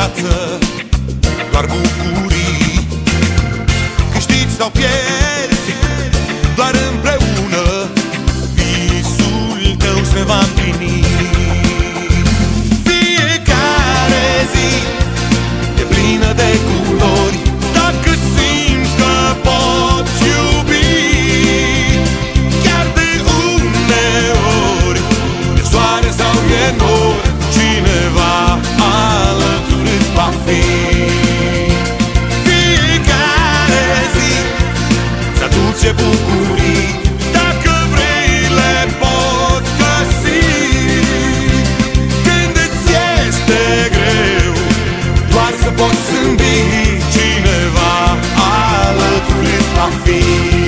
viață doar bucurii. Câștigi sau pierzi, doar împreună visul tău se va împlini. Fiecare zi e plină de culori, dacă simți că poți iubi. Chiar de uneori e soare sau e nor, cineva alături îți va fi. Fiecare zi îți aduce bucurii, dacă vrei le poți găsi. Când îți este greu, doar să poți zâmbi, cineva alături îți va fi.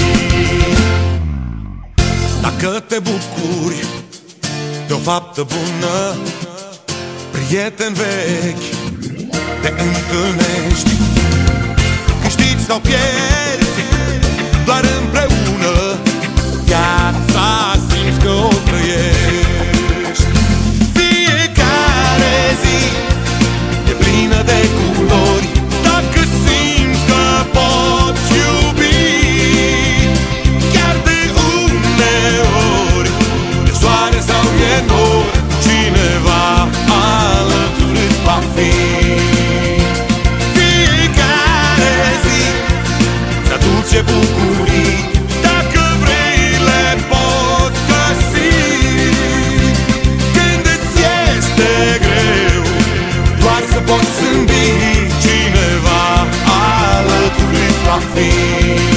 Dacă te bucuri de o faptă bună, prieten vechi te întâlnești. Câștigi sau pierzi, doar împreună viața simți că o trăiești. Fiecare zi e plină de culori, dacă simți că poți iubi. Chiar de uneori e soare sau e nor, cineva alături îți va fi. Fiecare zi îți aduce bucurii, dacă vrei le poți găsi. Când îți este greu, doar să poți zâmbi, cineva alături îți va fi.